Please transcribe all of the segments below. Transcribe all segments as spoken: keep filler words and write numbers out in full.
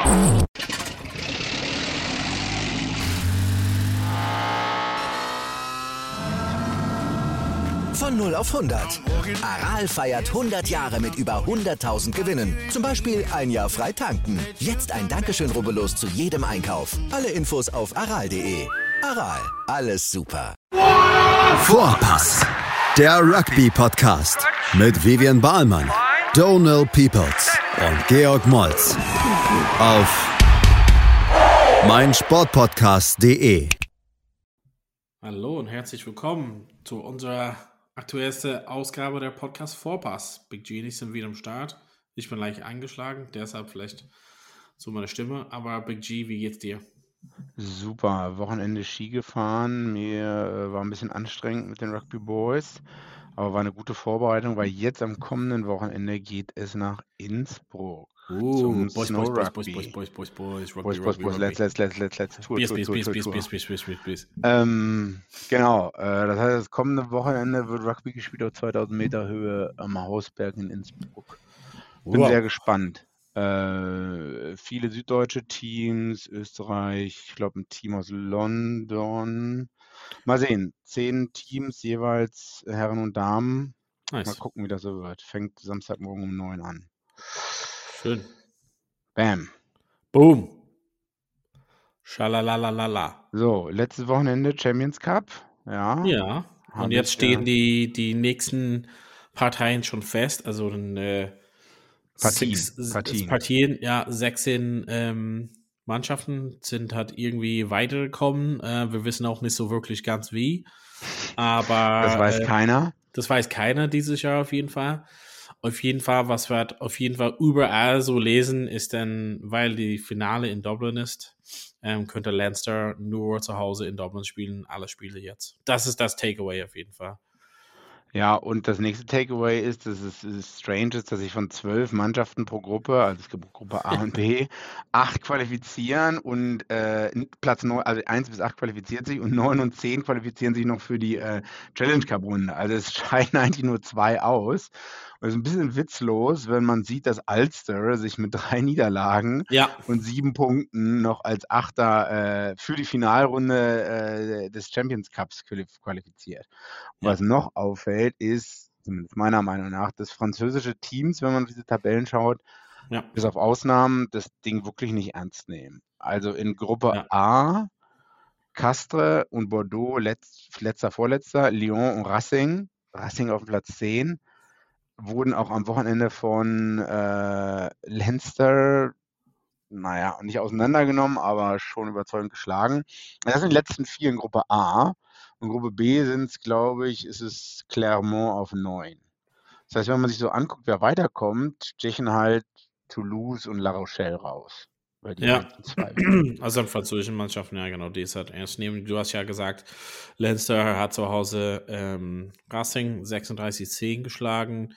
Von null auf hundert. Aral feiert hundert Jahre mit über hunderttausend Gewinnen. Zum Beispiel ein Jahr frei tanken. Jetzt ein Dankeschön, rubbellos zu jedem Einkauf. Alle Infos auf aral punkt de. Aral, alles super. Vorpass, der Rugby-Podcast mit Vivian Bahlmann, Donald Peoples und Georg Moltz auf meinsportpodcast punkt de. Hallo und herzlich willkommen zu unserer aktuellsten Ausgabe der Podcast Vorpass. Big G und ich sind wieder am Start. Ich bin leicht angeschlagen, deshalb vielleicht so meine Stimme. Aber Big G, wie geht's dir? Super, Wochenende Ski gefahren. Mir äh, war ein bisschen anstrengend mit den Rugby Boys, aber war eine gute Vorbereitung, weil jetzt am kommenden Wochenende geht es nach Innsbruck Uh, zum Boys, Snow Boys, Boys, Boys, Rugby. Boys, Boys, Boys, Boys, Rugby, Boys, Boys, Rugby, Boys, Rugby. let's, let's, let's, let's, let's, Tour, Please, Tour, please, Tour, please, Tour, please, Tour. please, please, please, please, please. Ähm, genau, äh, das heißt, das kommende Wochenende wird Rugby gespielt auf zweitausend Meter Höhe am Hausberg in Innsbruck. Bin Wow. sehr gespannt. Äh, viele süddeutsche Teams, Österreich, ich glaube ein Team aus London. Mal sehen, zehn Teams jeweils, Herren und Damen. Mal Nice. gucken, wie das so wird. Fängt Samstagmorgen um neun an. Schön. Bam. Boom. Schalalalala. So, letztes Wochenende Champions Cup. Ja. Ja, Hab und jetzt ich, stehen äh, die, die nächsten Parteien schon fest. Also äh, Partien, six, Partien. Partien, ja, sechzehn ähm, Mannschaften sind halt irgendwie weitergekommen. Äh, wir wissen auch nicht so wirklich ganz wie. Aber Das weiß äh, keiner. das weiß keiner dieses Jahr auf jeden Fall. Auf jeden Fall, was wir auf jeden Fall überall so lesen, ist dann, weil die Finale in Dublin ist, ähm, könnte Leinster nur zu Hause in Dublin spielen, alle Spiele jetzt. Das ist das Takeaway auf jeden Fall. Ja, und das nächste Takeaway ist, dass es, es ist strange ist, dass sich von zwölf Mannschaften pro Gruppe, also es gibt Gruppe A und B, acht qualifizieren und äh, Platz neun, also eins bis acht qualifiziert sich und neun und zehn qualifizieren sich noch für die äh, Challenge Cup Runde. Also es scheiden eigentlich nur zwei aus. Und es ist ein bisschen witzlos, wenn man sieht, dass Ulster sich mit drei Niederlagen Ja, und sieben Punkten noch als Achter äh, für die Finalrunde äh, des Champions Cups qualif- qualifiziert. Und Ja. was noch auffällt, ist, zumindest meiner Meinung nach, dass französische Teams, wenn man auf diese Tabellen schaut, ja, bis auf Ausnahmen, das Ding wirklich nicht ernst nehmen. Also in Gruppe ja. A, Castres und Bordeaux, letz, letzter, vorletzter, Lyon und Racing, Racing auf Platz zehn, wurden auch am Wochenende von äh, Leinster, naja, nicht auseinandergenommen, aber schon überzeugend geschlagen. Das sind die letzten vier in Gruppe A. Und Gruppe B sind es, glaube ich, ist es Clermont auf neun. Das heißt, wenn man sich so anguckt, wer weiterkommt, stechen halt Toulouse und La Rochelle raus. Weil die Ja, halt zwei werden. also an französischen Mannschaften, ja genau, die ist halt ernst nehmen. Du hast ja gesagt, Leinster hat zu Hause ähm, Racing sechsunddreißig zehn geschlagen.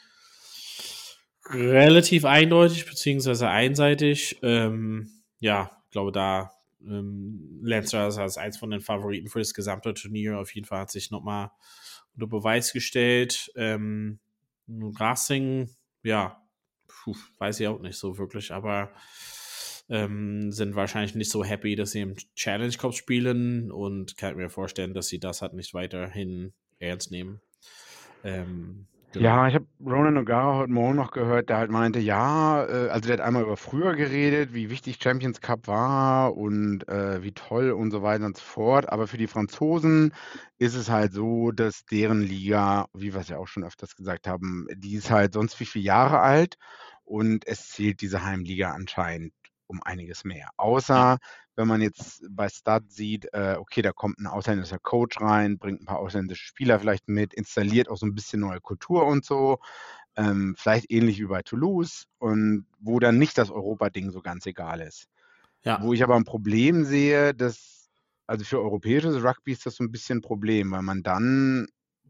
Relativ eindeutig, beziehungsweise einseitig. Ähm, ja, ich glaube, da ähm, Leinster ist als eins von den Favoriten für das gesamte Turnier. Auf jeden Fall hat sich nochmal unter Beweis gestellt. Ähm, Racing, ja, puh, weiß ich auch nicht so wirklich, aber ähm, sind wahrscheinlich nicht so happy, dass sie im Challenge Cup spielen und kann mir vorstellen, dass sie das halt nicht weiterhin ernst nehmen. Ähm, genau. Ja, ich habe Ronan O'Gara heute Morgen noch gehört, der halt meinte, ja, äh, also der hat einmal über früher geredet, wie wichtig Champions Cup war und äh, wie toll und so weiter und so fort. Aber für die Franzosen ist es halt so, dass deren Liga, wie wir es ja auch schon öfters gesagt haben, die ist halt sonst wie viele Jahre alt und es zählt diese Heimliga anscheinend um einiges mehr. Außer Ja. wenn man jetzt bei Stade sieht, äh, okay, da kommt ein ausländischer Coach rein, bringt ein paar ausländische Spieler vielleicht mit, installiert auch so ein bisschen neue Kultur und so, ähm, vielleicht ähnlich wie bei Toulouse und wo dann nicht das Europa-Ding so ganz egal ist. Ja. Wo ich aber ein Problem sehe, dass, also für europäisches Rugby ist das so ein bisschen ein Problem, weil man dann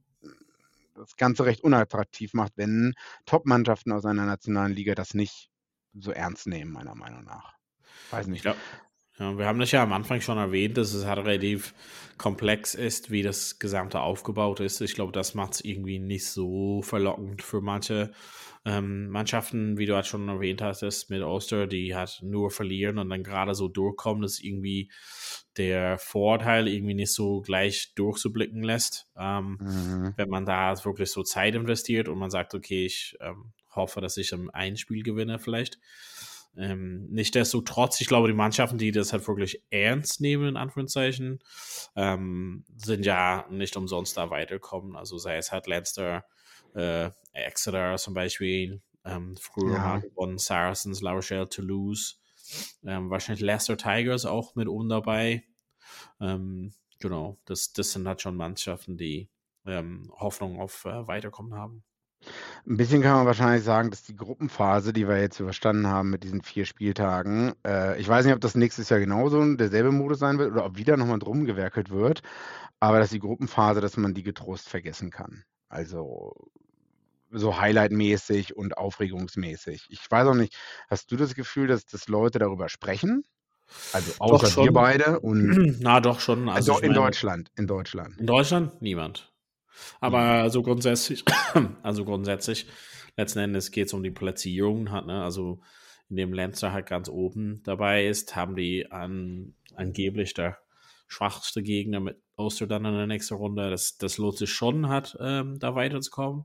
das Ganze recht unattraktiv macht, wenn Top-Mannschaften aus einer nationalen Liga das nicht so ernst nehmen, meiner Meinung nach. Weiß Ich nicht. glaube, Ja, wir haben das ja am Anfang schon erwähnt, dass es halt relativ komplex ist, wie das Gesamte aufgebaut ist. Ich glaube, das macht es irgendwie nicht so verlockend für manche ähm, Mannschaften, wie du halt schon erwähnt hast, mit Ulster, die halt nur verlieren und dann gerade so durchkommen, dass irgendwie der Vorteil irgendwie nicht so gleich durchzublicken lässt. Ähm, Mhm. Wenn man da wirklich so Zeit investiert und man sagt, okay, ich ähm, hoffe, dass ich im ein Spiel gewinne vielleicht. Ähm, Nichtsdestotrotz, ich glaube, die Mannschaften, die das halt wirklich ernst nehmen, in Anführungszeichen, ähm, sind ja nicht umsonst da weitergekommen. Also sei es halt Leinster, äh, Exeter zum Beispiel, ähm, früher Ja. mal gewonnen, Saracens, La Rochelle, Toulouse, ähm, wahrscheinlich Leicester Tigers auch mit oben dabei. Ähm, genau, das, das sind halt schon Mannschaften, die ähm, Hoffnung auf äh, Weiterkommen haben. Ein bisschen kann man wahrscheinlich sagen, dass die Gruppenphase, die wir jetzt überstanden haben mit diesen vier Spieltagen, äh, ich weiß nicht, ob das nächstes Jahr genauso derselbe Modus sein wird oder ob wieder nochmal drum gewerkelt wird, aber dass die Gruppenphase, dass man die getrost vergessen kann. Also so highlightmäßig und aufregungsmäßig. Ich weiß auch nicht, hast du das Gefühl, dass, dass Leute darüber sprechen? Also Doch außer wir schon. beide und Na, doch schon. Also ich in meine, Deutschland, in Deutschland. in Deutschland niemand. Aber so grundsätzlich, also grundsätzlich, letzten Endes geht es um die Platzierung, hat, ne? Also in dem Leinster halt ganz oben dabei ist, haben die an, angeblich der schwachste Gegner mit Ulster dann in der nächsten Runde. Das, das lohnt sich schon, hat, ähm, da weiterzukommen.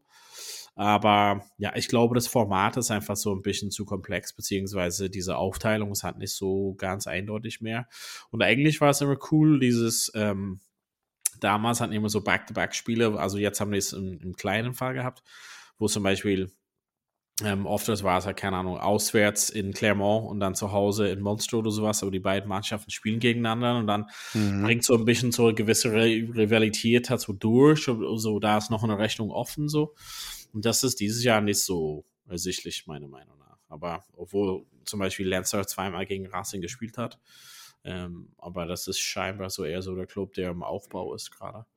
Aber ja, ich glaube, das Format ist einfach so ein bisschen zu komplex, beziehungsweise diese Aufteilung ist halt nicht so ganz eindeutig mehr. Und eigentlich war es immer cool, dieses, ähm, damals hatten immer so Back-to-Back-Spiele, also jetzt haben die es im, im kleinen Fall gehabt, wo zum Beispiel ähm, oft war es halt, keine Ahnung, auswärts in Clermont und dann zu Hause in Munster oder sowas, aber die beiden Mannschaften spielen gegeneinander und dann Mhm. bringt so ein bisschen so eine gewisse Rivalität dazu durch, und so, da ist noch eine Rechnung offen, so. Und das ist dieses Jahr nicht so ersichtlich, meiner Meinung nach. Aber obwohl zum Beispiel Leinster zweimal gegen Racing gespielt hat, ähm, aber das ist scheinbar so eher so der Club, der im Aufbau ist gerade.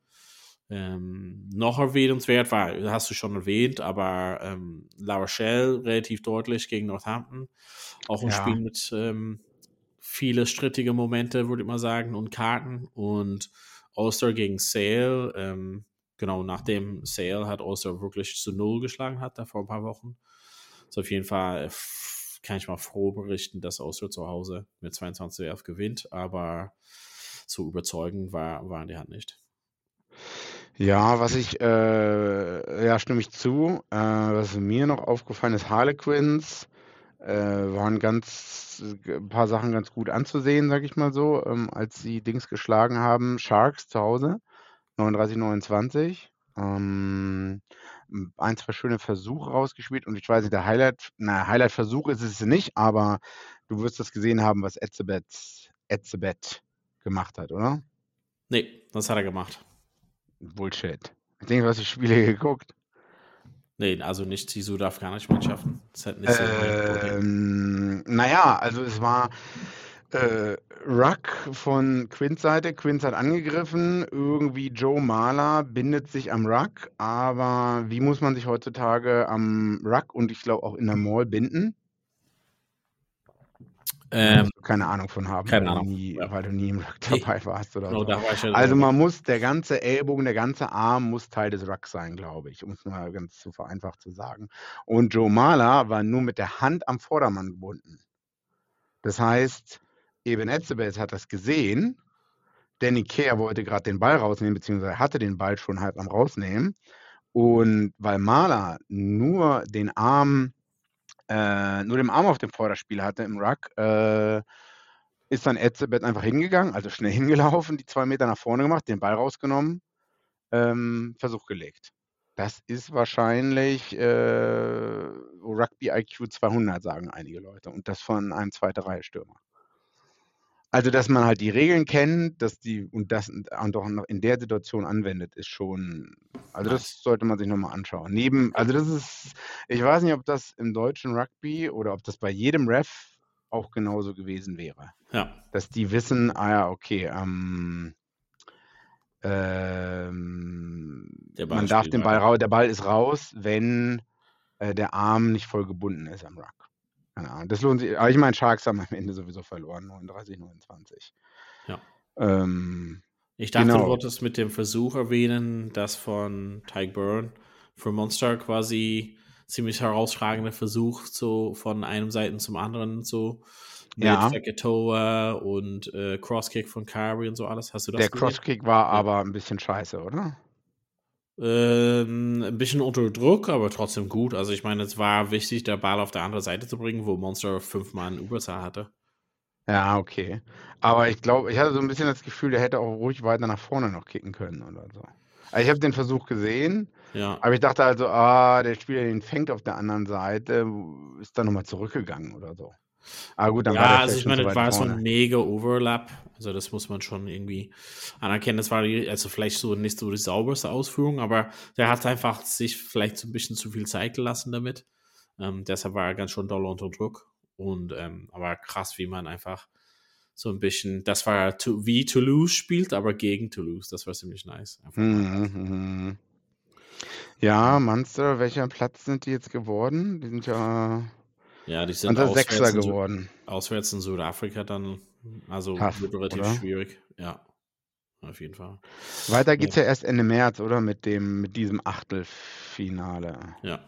Ähm, noch erwähnenswert war, hast du schon erwähnt, aber ähm, La Rochelle relativ deutlich gegen Northampton. Auch ein Ja. Spiel mit ähm, viele strittige Momente, würde ich mal sagen, und Karten. Und Ulster gegen Sale, ähm, genau, nachdem Sale hat Ulster wirklich zu Null geschlagen hat, da vor ein paar Wochen. So auf jeden Fall f- kann ich mal froh berichten, dass Ulster zu Hause mit zweiundzwanzig zu elf gewinnt, aber so überzeugend war, waren die halt nicht. Ja, was ich, äh, ja, stimme ich zu. Äh, was mir noch aufgefallen ist, Harlequins äh, waren ganz, ein paar Sachen ganz gut anzusehen, sag ich mal so, ähm, als sie Dings geschlagen haben. Sharks zu Hause, neununddreißig neunundzwanzig. Ähm, ein, zwei schöne Versuche rausgespielt und ich weiß nicht, der Highlight, na, Highlight-Versuch ist es nicht, aber du wirst das gesehen haben, was Etzebeth, Etzebeth gemacht hat, oder? Nee, das hat er gemacht. Bullshit. Ich denke, du hast die Spiele geguckt. Nee, also nicht die südafrikanischen Mannschaften. Das hat nicht so Ähm, naja, also es war äh, Ruck von Quinns Seite. Quinns hat angegriffen. Irgendwie Joe Marler bindet sich am Ruck. Aber wie muss man sich heutzutage am Ruck und ich glaube auch in der Mall binden? Ähm, Musst du keine Ahnung von haben, keine weil, Ahnung, Du nie, ja. weil du nie im Ruck Nee. dabei warst oder Genau, so. da war ich ja Also dabei. man muss, der ganze Ellbogen, der ganze Arm muss Teil des Rucks sein, glaube ich, um es mal ganz zu vereinfacht zu sagen. Und Joe Marler war nur mit der Hand am Vordermann gebunden. Das heißt, Eben Etzebeth hat das gesehen. Danny Care wollte gerade den Ball rausnehmen, beziehungsweise hatte den Ball schon halb am rausnehmen. Und weil Marler nur den Arm, äh, nur den Arm auf dem Vorderspiel hatte im Ruck, äh, ist dann Etzebeth einfach hingegangen, also schnell hingelaufen, die zwei Meter nach vorne gemacht, den Ball rausgenommen, ähm, Versuch gelegt. Das ist wahrscheinlich äh, Rugby I Q zweihundert, sagen einige Leute. Und das von einem zweite Reihe Stürmer. Also, dass man halt die Regeln kennt, dass die und das und auch noch in der Situation anwendet, ist schon, also Nice. das sollte man sich nochmal anschauen. Neben, also das ist, ich weiß nicht, ob das im deutschen Rugby oder ob das bei jedem Ref auch genauso gewesen wäre. Ja. Dass die wissen, ah ja, okay, ähm, ähm, Der Ball man darf spielt den Ball weiter. raus, der Ball ist raus, wenn äh, der Arm nicht voll gebunden ist am Ruck. keine Ahnung. Das lohnt sich. Aber ich meine, Sharks haben am Ende sowieso verloren, neununddreißig, neunundzwanzig. Ja. Ähm, Ich dachte, du genau. wolltest mit dem Versuch erwähnen, dass von Tyke Byrne für Monster quasi ziemlich herausragender Versuch, so von einem Seiten zum anderen, so mit Ja. Fekitoa und äh, Crosskick von Kyrie und so alles. Hast du das Der gesehen? Crosskick war Ja. aber ein bisschen scheiße, oder? Ähm, ein bisschen unter Druck, aber trotzdem gut. Also ich meine, es war wichtig, der Ball auf der andere Seite zu bringen, wo Monster fünfmal eine Überzahl hatte. Ja, okay. Aber ich glaube, ich hatte so ein bisschen das Gefühl, der hätte auch ruhig weiter nach vorne noch kicken können oder so. Also ich habe den Versuch gesehen, Ja. aber ich dachte also, ah, der Spieler, den fängt auf der anderen Seite, ist dann nochmal zurückgegangen oder so. Aber gut, dann war Ja, der also vielleicht ich schon meine, so es weit war so vorne. ein mega Overlap. Also das muss man schon irgendwie anerkennen. Das war die- also vielleicht so nicht so die sauberste Ausführung, aber der hat einfach sich vielleicht so ein bisschen zu viel Zeit gelassen damit. Ähm, deshalb war er ganz schön doll unter Druck. Und ähm, aber krass, wie man einfach so ein bisschen, das war to, wie Toulouse spielt, aber gegen Toulouse. Das war ziemlich nice. Einfach mal. Mhm, mhm. Ja, Munster, welcher Platz sind die jetzt geworden? Die sind ja Ja, die sind unser auswärts Sechster in, Su- geworden. auswärts in Südafrika dann. Also Tough, wird relativ oder? schwierig. Ja, auf jeden Fall. Weiter Ja. geht's ja erst Ende März, oder? Mit dem, mit diesem Achtelfinale. Ja.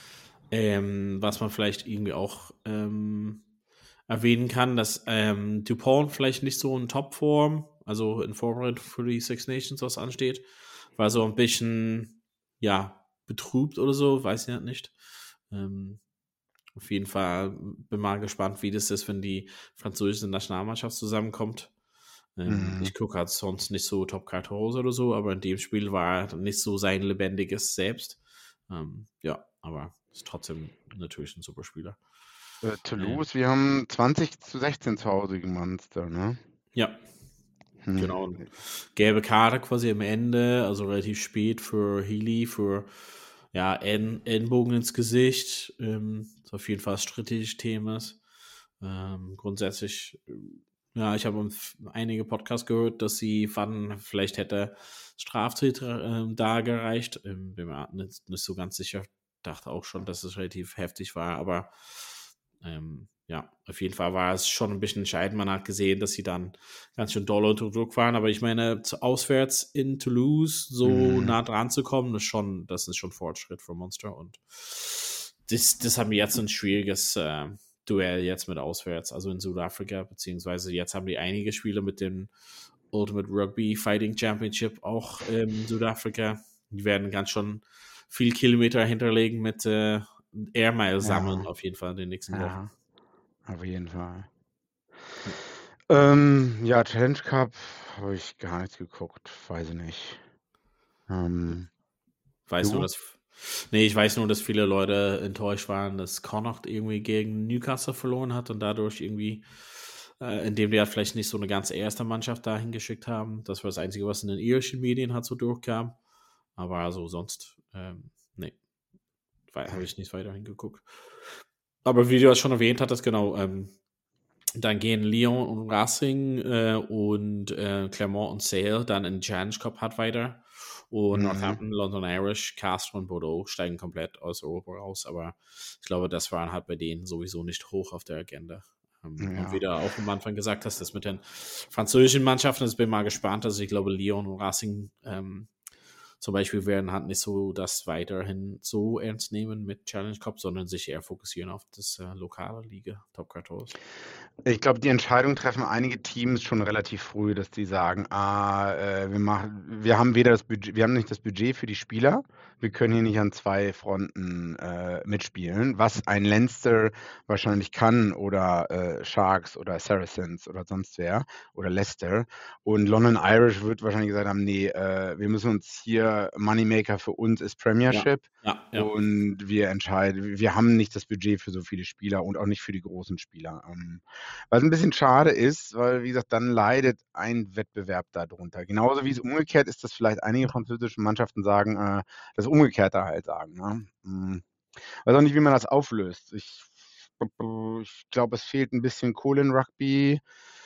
Ähm, was man vielleicht irgendwie auch ähm, erwähnen kann, dass ähm, Dupont vielleicht nicht so in Topform, also in Vorbereitung für die Six Nations, was ansteht, war so ein bisschen, ja, betrübt oder so, weiß ich halt nicht. Ähm, auf jeden Fall bin mal gespannt, wie das ist, wenn die französische Nationalmannschaft zusammenkommt. Ähm, Mhm. Ich gucke halt sonst nicht so Top quatorze oder so, aber in dem Spiel war er nicht so sein lebendiges Selbst. Ähm, ja, aber ist trotzdem natürlich ein super Spieler. Äh, Toulouse, wir haben zwanzig zu sechzehn zu Hause gegen Munster, ne? Ja, Hm. genau. Und gelbe Karte quasi am Ende, also relativ spät für Healy, für ja, Ell- Ellenbogen ins Gesicht. Ähm, ist auf jeden Fall strittig Themas. Ähm, grundsätzlich, äh, ja, ich habe einige Podcasts gehört, dass sie fanden, vielleicht hätte Straftäter ähm, da gereicht. Ähm, bin mir nicht, nicht so ganz sicher. Dachte auch schon, dass es relativ heftig war, aber ähm, ja, auf jeden Fall war es schon ein bisschen entscheidend. Man hat gesehen, dass sie dann ganz schön doll unter Druck waren, aber ich meine, zu, auswärts in Toulouse so Mhm. nah dran zu kommen, ist schon, das ist schon Fortschritt für Monster und das, das haben wir jetzt ein schwieriges äh, Duell jetzt mit auswärts, also in Südafrika, beziehungsweise jetzt haben die einige Spiele mit dem Ultimate Rugby Fighting Championship auch in Südafrika. Die werden ganz schon viel Kilometer hinterlegen mit äh, Air Mile sammeln, Ja. auf jeden Fall in den nächsten Wochen. Ja, auf jeden Fall. Ja. Ähm, ja, Challenge Cup habe ich gar nichts geguckt, weiß ich nicht. Ähm, Weiß nur, du? dass nee, ich weiß nur, dass viele Leute enttäuscht waren, dass Connacht irgendwie gegen Newcastle verloren hat und dadurch irgendwie, äh, indem die ja vielleicht nicht so eine ganz erste Mannschaft dahin geschickt haben. Das war das Einzige, was in den irischen Medien halt so durchkam. Aber also sonst, ähm, nee, habe ich nicht weiter hingeguckt. Aber wie du das schon erwähnt hattest, genau, ähm, dann gehen Lyon und Racing äh, und äh, Clermont und Sale dann in Challenge Cup hat weiter. Und Mhm. Northampton, London Irish, Castres und Bordeaux steigen komplett aus Europa raus. Aber ich glaube, das waren halt bei denen sowieso nicht hoch auf der Agenda. Ähm, Ja. Und wie du auch am Anfang gesagt hast, das mit den französischen Mannschaften, das bin ich mal gespannt. Also ich glaube, Lyon und Racing ähm, zum Beispiel werden halt nicht so das weiterhin so ernst nehmen mit Challenge Cup, sondern sich eher fokussieren auf das äh, lokale Liga, Top quatorze. Ich glaube, die Entscheidung treffen einige Teams schon relativ früh, dass die sagen, ah, äh, wir machen, wir haben weder das Budget, wir haben nicht das Budget für die Spieler, wir können hier nicht an zwei Fronten äh, mitspielen, was ein Leinster wahrscheinlich kann oder äh, Sharks oder Saracens oder sonst wer oder Leicester. Und London Irish wird wahrscheinlich gesagt haben, nee, äh, wir müssen uns hier, Moneymaker für uns ist Premiership. Ja, ja. Und wir entscheiden, wir haben nicht das Budget für so viele Spieler und auch nicht für die großen Spieler. Ähm, was ein bisschen schade ist, weil, wie gesagt, dann leidet ein Wettbewerb darunter. Genauso wie es umgekehrt ist, dass vielleicht einige französische Mannschaften sagen, äh, das Umgekehrte halt sagen. Ne? Hm. Weiß auch nicht, wie man das auflöst. Ich, ich glaube, es fehlt ein bisschen Kohle in Rugby.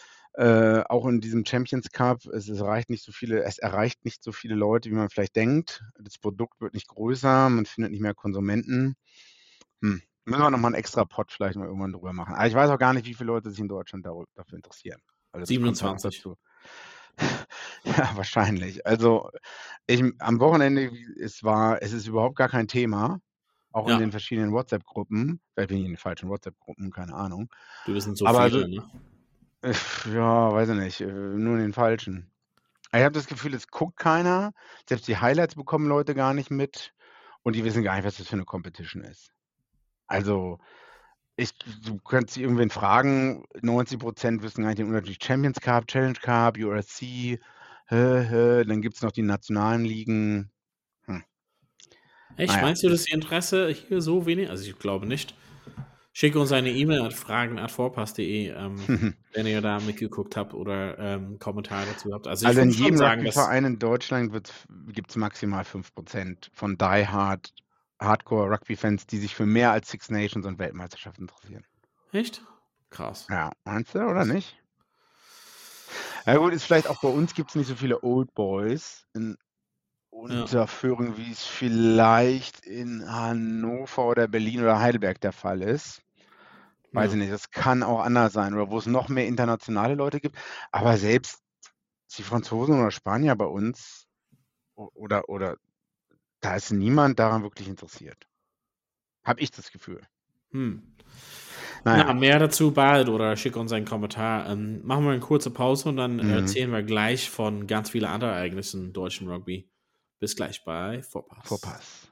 Äh, auch in diesem Champions Cup, es, es reicht nicht so viele, es erreicht nicht so viele Leute, wie man vielleicht denkt. Das Produkt wird nicht größer, man findet nicht mehr Konsumenten. Hm. Müssen wir nochmal einen extra Pod vielleicht mal irgendwann drüber machen. Aber ich weiß auch gar nicht, wie viele Leute sich in Deutschland darüber, dafür interessieren. Also das kommt ja noch siebenundzwanzig. dazu. Ja, wahrscheinlich. Also ich, am Wochenende, es war, es ist überhaupt gar kein Thema, auch in Ja, den verschiedenen WhatsApp-Gruppen. Vielleicht bin ich in den falschen WhatsApp-Gruppen, keine Ahnung. du bist so Aber viele, also, ne? äh, ja, weiß ich nicht, äh, nur in den falschen. Ich habe das Gefühl, es guckt keiner. Selbst die Highlights bekommen Leute gar nicht mit. Und die wissen gar nicht, was das für eine Competition ist. Also, ich, du könntest irgendwen fragen, neunzig Prozent wissen gar nicht den Unterschied. Champions Cup, Challenge Cup, U R C, hä, hä, dann gibt es noch die nationalen Ligen. Hm. Echt, Naja, meinst du, dass ist, die Interesse hier so wenig? Also ich glaube nicht. Schicke uns eine E-Mail at fragen at vorpass punkt de, ähm, wenn ihr da mitgeguckt habt oder ähm, Kommentare dazu habt. Also ich also in würde schon jedem sagen, dass Rugby-Verein in Deutschland gibt es maximal fünf Prozent von Die Hard, Hardcore-Rugby-Fans, die sich für mehr als Six Nations und Weltmeisterschaften interessieren. echt krass. Ja, meinst du, oder nicht? Ja gut, ist vielleicht auch bei uns gibt es nicht so viele Old Boys in Unterföhring, wie es vielleicht in Hannover oder Berlin oder Heidelberg der Fall ist. Weiß Ja. ich nicht, das kann auch anders sein. Oder wo es noch mehr internationale Leute gibt. Aber selbst die Franzosen oder Spanier bei uns o- oder, oder da ist niemand daran wirklich interessiert. Habe ich das Gefühl. Hm. Naja, Na, mehr dazu bald oder schick uns einen Kommentar. Ähm, machen wir eine kurze Pause und dann Mhm. erzählen wir gleich von ganz vielen anderen Ereignissen im deutschen Rugby. Bis gleich bei Vorpass. Vorpass.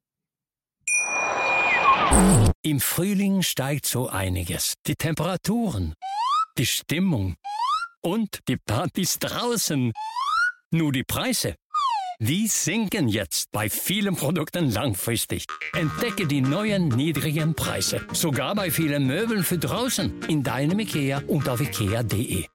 Im Frühling steigt so einiges. Die Temperaturen, die Stimmung und die Partys draußen. Nur die Preise, die sinken jetzt bei vielen Produkten langfristig. Entdecke die neuen niedrigen Preise. Sogar bei vielen Möbeln für draußen. In deinem IKEA und auf ikea punkt de.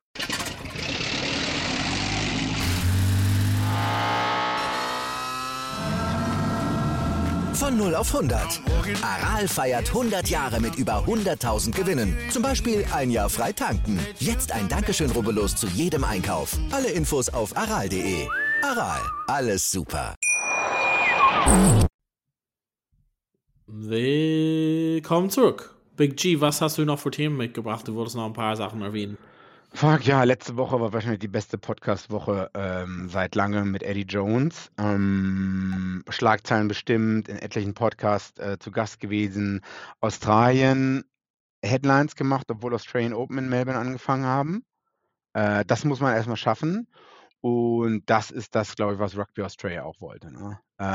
Von null auf hundert. Aral feiert hundert Jahre mit über hunderttausend Gewinnen. Zum Beispiel ein Jahr frei tanken. Jetzt ein Dankeschön, rubbellos zu jedem Einkauf. Alle Infos auf aral punkt de. Aral, alles super. Willkommen zurück. Big G, was hast du noch für Themen mitgebracht? Du wolltest noch ein paar Sachen erwähnen. Fuck, ja, letzte Woche war wahrscheinlich die beste Podcast-Woche ähm, seit langem mit Eddie Jones. Ähm, Schlagzeilen bestimmt, in etlichen Podcasts äh, zu Gast gewesen. Australien Headlines gemacht, obwohl Australian Open in Melbourne angefangen haben. Äh, das muss man erstmal schaffen. Und das ist das, glaube ich, was Rugby Australia auch wollte. Ne?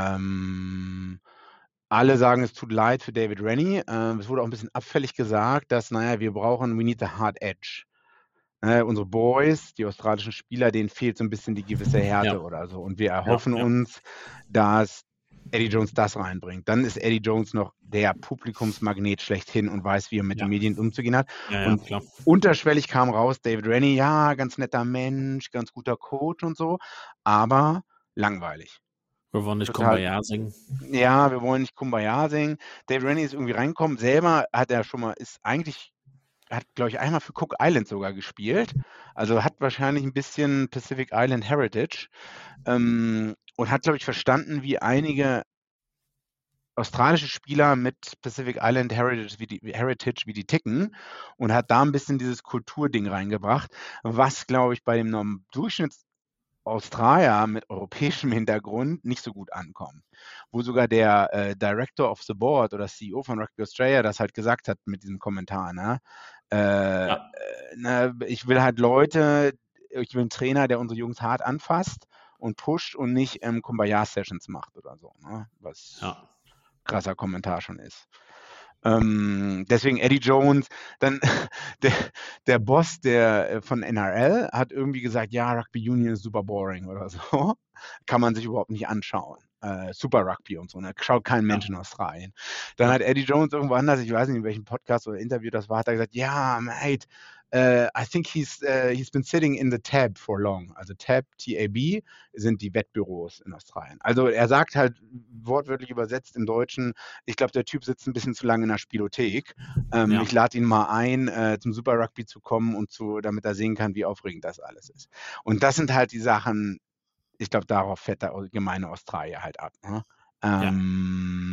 Ähm, alle sagen, es tut leid für David Rennie. Äh, es wurde auch ein bisschen abfällig gesagt, dass, naja, wir brauchen, we need the hard edge. Äh, unsere Boys, die australischen Spieler, denen fehlt so ein bisschen die gewisse Härte Ja. oder so. Und wir erhoffen ja. uns, dass Eddie Jones das reinbringt. Dann ist Eddie Jones noch der Publikumsmagnet schlechthin und weiß, wie er mit Ja. den Medien umzugehen hat. Ja, ja, Und klar. unterschwellig kam raus, David Rennie, ja, ganz netter Mensch, ganz guter Coach und so, aber langweilig. Wir wollen nicht Total. Kumbaya singen. Ja, wir wollen nicht Kumbaya singen. David Rennie ist irgendwie reingekommen. Selber hat er schon mal, ist eigentlich, hat, glaube ich, einmal für Cook Island sogar gespielt. Also hat wahrscheinlich ein bisschen Pacific Island Heritage. Ähm, und hat, glaube ich, verstanden, wie einige australische Spieler mit Pacific Island Heritage wie, die, Heritage, wie die ticken, und hat da ein bisschen dieses Kulturding reingebracht, was, glaube ich, bei dem Norm- Durchschnitts-Australier mit europäischem Hintergrund nicht so gut ankommt. Wo sogar der äh, Director of the Board oder C E O von Rugby Australia das halt gesagt hat mit diesem Kommentar. Ne? Äh, Ja. äh, ne, ich will halt Leute, ich will einen Trainer, der unsere Jungs hart anfasst und pusht und nicht ähm, Kumbaya-Sessions macht oder so. Ne? Was Ja. krasser Kommentar schon ist. Ähm, deswegen Eddie Jones, dann der, der Boss der äh, von N R L hat irgendwie gesagt, ja, Rugby Union ist super boring oder so. Kann man sich überhaupt nicht anschauen. Äh, Super Rugby und so. Da schaut kein Mensch Ja. in Australien. Dann Ja. hat Eddie Jones irgendwo anders, ich weiß nicht, in welchem Podcast oder Interview das war, hat er gesagt, ja, mate, uh, I think he's, uh, he's been sitting in the tab for long. Also Tab, T A B, sind die Wettbüros in Australien. Also er sagt halt wortwörtlich übersetzt im Deutschen, ich glaube, der Typ sitzt ein bisschen zu lange in der Spielothek. Ähm, Ja. Ich lade ihn mal ein, äh, zum Super Rugby zu kommen und zu, damit er sehen kann, wie aufregend das alles ist. Und das sind halt die Sachen, ich glaube, darauf fährt der gemeine Australier halt ab. Ne? Ähm,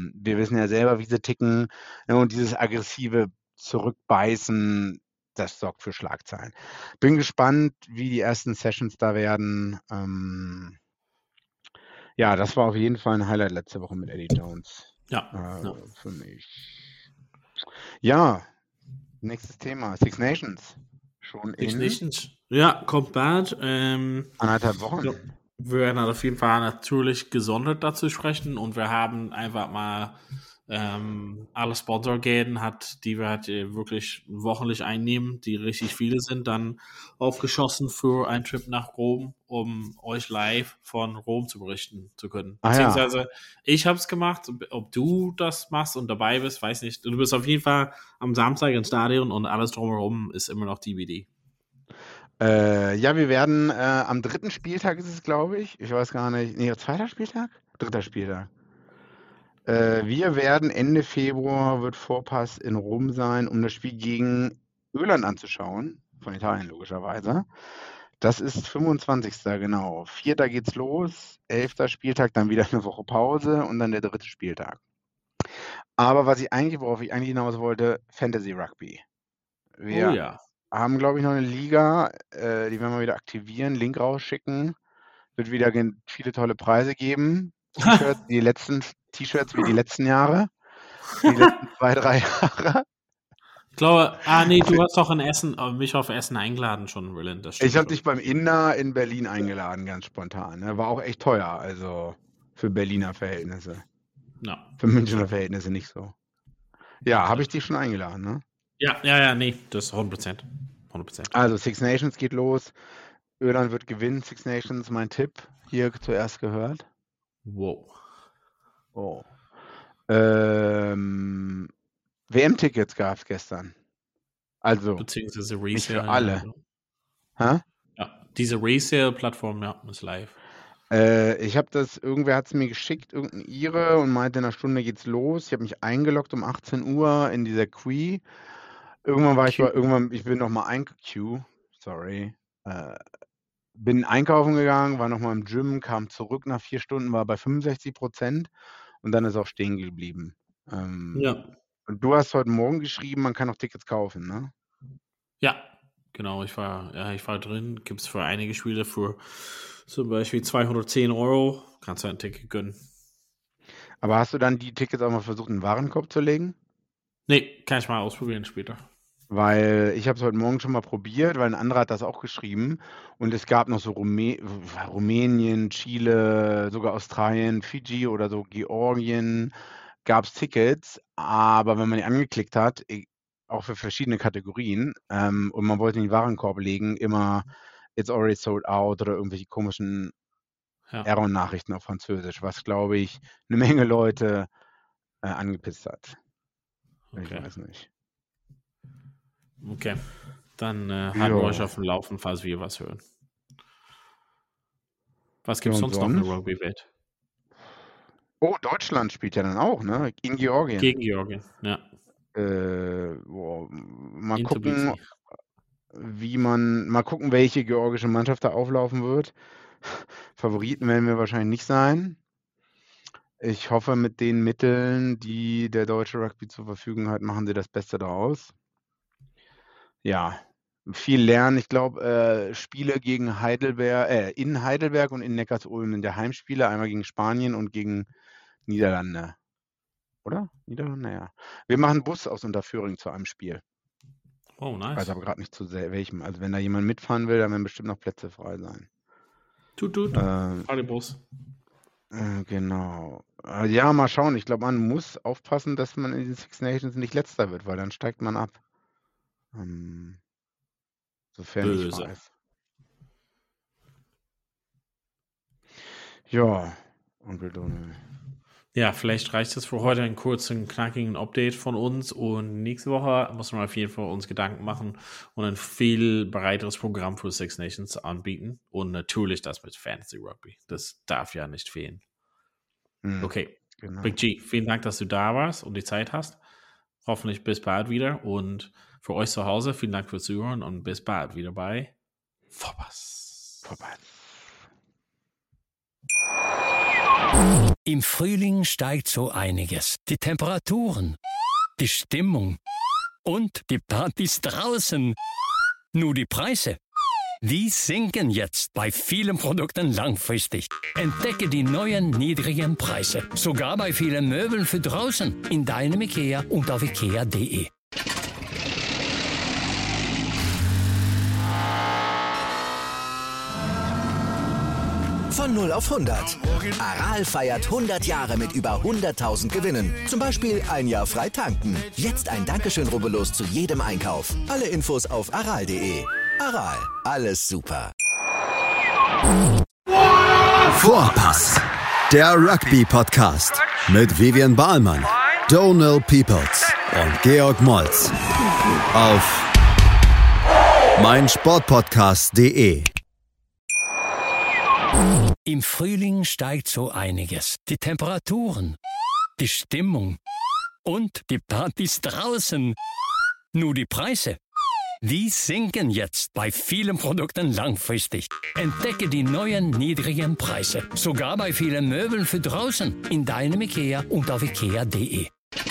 Ähm, wir wissen ja selber, wie sie ticken. Ne, und dieses aggressive Zurückbeißen, das sorgt für Schlagzeilen. Bin gespannt, wie die ersten Sessions da werden. Ähm, ja, das war auf jeden Fall ein Highlight letzte Woche mit Eddie Jones. Ja, Äh, ja. Für mich. Ja, nächstes Thema. Six Nations. Schon Six in Nations. Ja, kommt bald. Ähm, anderthalb Wochen. ja, wir werden auf jeden Fall natürlich gesondert dazu sprechen und wir haben einfach mal ähm, alle Sponsorgelden hat, die wir halt äh, wirklich wöchentlich einnehmen, die richtig viele sind, dann aufgeschossen für einen Trip nach Rom, um euch live von Rom zu berichten zu können. Ah, ja. Beziehungsweise ich habe es gemacht, ob du das machst und dabei bist, weiß nicht. Du bist auf jeden Fall am Samstag im Stadion und alles drumherum ist immer noch T B D. Äh, ja, wir werden äh, am dritten Spieltag ist es, glaube ich. Ich weiß gar nicht. Nee, zweiter Spieltag? Dritter Spieltag. Äh, wir werden Ende Februar wird Vorpass in Rom sein, um das Spiel gegen Irland anzuschauen. Von Italien logischerweise. Das ist fünfundzwanzigster genau. Vierter geht's los, elfter Spieltag, dann wieder eine Woche Pause und dann der dritte Spieltag. Aber was ich eigentlich, worauf ich eigentlich hinaus wollte, Fantasy Rugby. Wir Oh ja. haben, glaube ich, noch eine Liga, äh, die werden wir wieder aktivieren, Link rausschicken. Wird wieder gen- viele tolle Preise geben. T-Shirts, die letzten T-Shirts wie die letzten Jahre. Die letzten zwei, drei Jahre. Ich glaube, ah nee, du hast doch in Essen, äh, mich auf Essen eingeladen schon, Roland. Das stimmt Ich habe schon. dich beim Inder in Berlin eingeladen, ganz spontan. Ne? War auch echt teuer, also für Berliner Verhältnisse. Ja. Für Münchner Verhältnisse nicht so. Ja, habe ich dich schon eingeladen, ne? Ja, ja, ja, nee, das ist hundert Prozent. hundert Prozent. Also Six Nations geht los. Irland wird gewinnen. Six Nations, mein Tipp. Hier zuerst gehört. Wow. Oh. Ähm, W M-Tickets gab es gestern. Also Beziehungsweise nicht Resale. für alle. Ja, Hä? ja. Diese Resale-Plattform, ja, ist live. Äh, ich habe das, irgendwer hat es mir geschickt, irgendein Ire, und meinte, in einer Stunde geht's los. Ich habe mich eingeloggt um achtzehn Uhr in dieser Queue. Irgendwann war ich Queue. bei, irgendwann, ich bin nochmal ein Q, sorry. Äh, bin einkaufen gegangen, war nochmal im Gym, kam zurück nach vier Stunden, war bei fünfundsechzig Prozent und dann ist auch stehen geblieben. Ähm, Ja. Und du hast heute Morgen geschrieben, man kann auch Tickets kaufen, ne? Ja, genau, ich war, ja, ich war drin. Gibt es für einige Spiele für zum Beispiel zweihundertzehn Euro. Kannst du ein Ticket gönnen. Aber hast du dann die Tickets auch mal versucht, in den Warenkorb zu legen? Nee, kann ich mal ausprobieren später. Weil ich habe es heute Morgen schon mal probiert, weil ein anderer hat das auch geschrieben. Und es gab noch so Rumä Rumänien, Chile, sogar Australien, Fiji oder so Georgien, gab es Tickets. Aber wenn man die angeklickt hat, e- auch für verschiedene Kategorien, ähm, und man wollte in den Warenkorb legen, immer it's already sold out oder irgendwelche komischen Ja. Error-Nachrichten auf Französisch, was, glaube ich, eine Menge Leute äh, angepisst hat. Ich Okay. weiß nicht. Okay. Dann äh, halten wir Ja. euch auf dem Laufen, falls wir was hören. Was Ja, gibt es und sonst noch in der sonst? Rugby-Welt? Oh, Deutschland spielt ja dann auch, ne? In Georgien. Gegen Georgien, ja. Äh, boah, mal In gucken, Tbilisi. wie man, mal gucken, welche georgische Mannschaft da auflaufen wird. Favoriten werden wir wahrscheinlich nicht sein. Ich hoffe, mit den Mitteln, die der deutsche Rugby zur Verfügung hat, machen sie das Beste daraus. Ja, viel lernen. Ich glaube, äh, Spiele gegen Heidelberg, äh, in Heidelberg und in Neckarsulm sind der Heimspiele, einmal gegen Spanien und gegen Niederlande. Oder? Niederlande, ja. Wir machen Bus aus Unterföhring zu einem Spiel. Oh, Ich weiß nice. aber gerade nicht zu sehr, welchem. Also wenn da jemand mitfahren will, dann werden bestimmt noch Plätze frei sein. Tut, tut. Ähm, Fahr den Bus. äh, genau. Äh, ja, mal schauen. Ich glaube, man muss aufpassen, dass man in den Six Nations nicht Letzter wird, weil dann steigt man ab. Ähm, sofern ich Böse. weiß. Ja, Onkel Donald. Ja, vielleicht reicht es für heute einen kurzen, knackigen Update von uns und nächste Woche muss man auf jeden Fall uns Gedanken machen und ein viel breiteres Programm für Six Nations anbieten und natürlich das mit Fantasy Rugby. Das darf ja nicht fehlen. Hm, Okay, genau. Big G, vielen Dank, dass du da warst und die Zeit hast. Hoffentlich bis bald wieder und für euch zu Hause, vielen Dank fürs Zuhören und bis bald wieder bei Vorpass. Vorbei. Im Frühling steigt so einiges. Die Temperaturen, die Stimmung und die Partys draußen. Nur die Preise, die sinken jetzt bei vielen Produkten langfristig. Entdecke die neuen niedrigen Preise. Sogar bei vielen Möbeln für draußen. In deinem IKEA und auf ikea punkt de. Von null auf hundert. Aral feiert hundert Jahre mit über hunderttausend Gewinnen. Zum Beispiel ein Jahr frei tanken. Jetzt ein Dankeschön, rubbellos zu jedem Einkauf. Alle Infos auf aral punkt de. Aral, alles super. Vorpass, der Rugby-Podcast mit Vivian Bahlmann, Donald Peoples und Georg Moltz auf meinsportpodcast punkt de. Im Frühling steigt so einiges. Die Temperaturen, die Stimmung und die Partys draußen. Nur die Preise, die sinken jetzt bei vielen Produkten langfristig. Entdecke die neuen niedrigen Preise. Sogar bei vielen Möbeln für draußen. In deinem IKEA und auf ikea punkt de.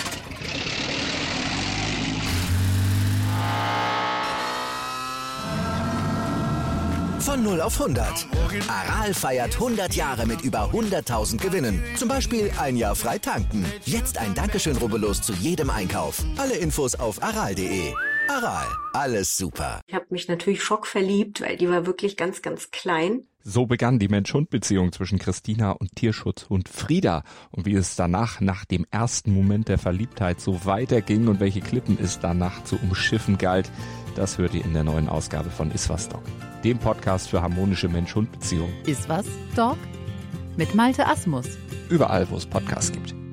Von null auf hundert. Aral feiert hundert Jahre mit über hunderttausend Gewinnen. Zum Beispiel ein Jahr frei tanken. Jetzt ein Dankeschön, rubbellos zu jedem Einkauf. Alle Infos auf aral punkt de. Aral, alles super. Ich habe mich natürlich schockverliebt, weil die war wirklich ganz, ganz klein. So begann die Mensch-Hund-Beziehung zwischen Christina und Tierschutzhund Frieda. Und wie es danach, nach dem ersten Moment der Verliebtheit, so weiterging und welche Klippen es danach zu umschiffen galt, das hört ihr in der neuen Ausgabe von Iswas Dog, dem Podcast für harmonische Mensch-Hund-Beziehungen. Iswas Dog? Mit Malte Asmus. Überall, wo es Podcasts gibt.